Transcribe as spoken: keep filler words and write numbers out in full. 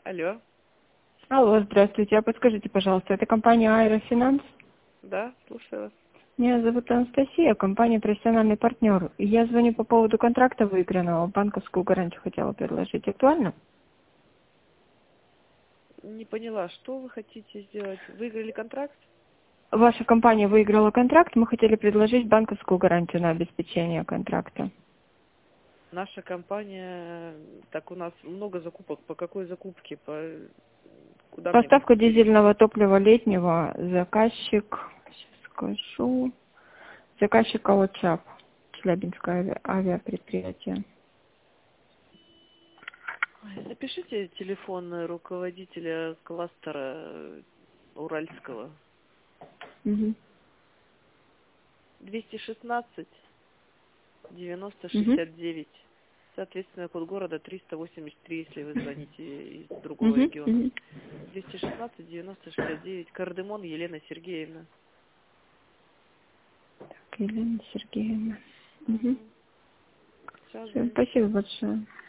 Алло. Алло, здравствуйте. А подскажите, пожалуйста, это компания Аэрофинанс? Да, слушаю вас. Меня зовут Анастасия, компания «Профессиональный партнер». И я звоню по поводу контракта выигранного. Банковскую гарантию хотела предложить. Актуально? Не поняла, что вы хотите сделать? Выиграли контракт? Ваша компания выиграла контракт. Мы хотели предложить банковскую гарантию на обеспечение контракта. Наша компания, так у нас много закупок. По какой закупке? По куда мне? Поставка дизельного топлива летнего. Заказчик, сейчас скажу, заказчик ОЧАП, Челябинское ави- авиапредприятие. Ой, запишите телефон руководителя кластера Уральского. Угу. двести шестнадцать девяносто Угу. шестьдесят девять. Соответственно, код города триста восемьдесят три, если вы звоните из другого Угу. региона. Угу. двести шестнадцать девяносто шестьдесят девять. Кардемон Елена Сергеевна. Елена Сергеевна. Угу. Все, Всё, спасибо большое.